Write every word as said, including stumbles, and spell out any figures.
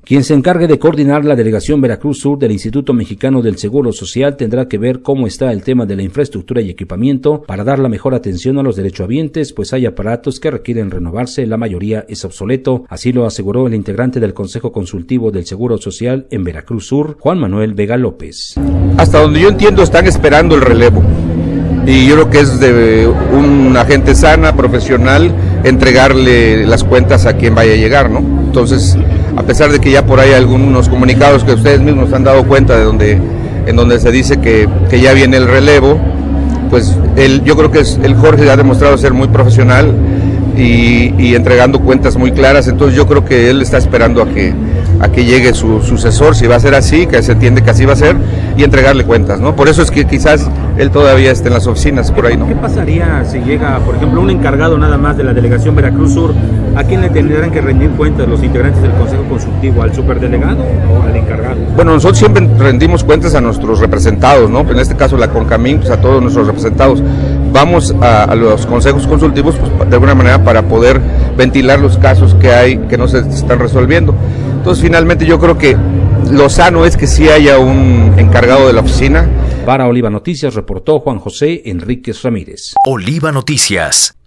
Quien se encargue de coordinar la delegación Veracruz Sur del Instituto Mexicano del Seguro Social tendrá que ver cómo está el tema de la infraestructura y equipamiento para dar la mejor atención a los derechohabientes, pues hay aparatos que requieren renovarse, la mayoría es obsoleto, así lo aseguró el integrante del Consejo Consultivo del Seguro Social en Veracruz Sur, Juan Manuel Vega López. Hasta donde yo entiendo están esperando el relevo y yo creo que es de una gente sana, profesional, entregarle las cuentas a quien vaya a llegar, ¿no? Entonces, a pesar de que ya por ahí hay algunos comunicados que ustedes mismos han dado cuenta de donde, en donde se dice que, que ya viene el relevo, pues él, yo creo que es, el Jorge ha demostrado ser muy profesional y, y entregando cuentas muy claras, entonces yo creo que él está esperando a que, a que llegue su sucesor, si va a ser así, que se entiende que así va a ser, y entregarle cuentas, ¿no? Por eso es que quizás él todavía esté en las oficinas, por ahí, ¿no? ¿Qué pasaría si llega, por ejemplo, un encargado nada más de la delegación Veracruz Sur? ¿A quién le tendrán que rendir cuentas los integrantes del Consejo Consultivo? ¿Al superdelegado o al encargado? Bueno, nosotros siempre rendimos cuentas a nuestros representados, ¿no? En este caso la CONCAMIN, pues a todos nuestros representados. Vamos a, a los consejos consultivos, pues, de alguna manera para poder ventilar los casos que hay, que no se están resolviendo. Entonces, finalmente yo creo que lo sano es que sí haya un encargado de la oficina. Para Oliva Noticias reportó Juan José Enríquez Ramírez. Oliva Noticias.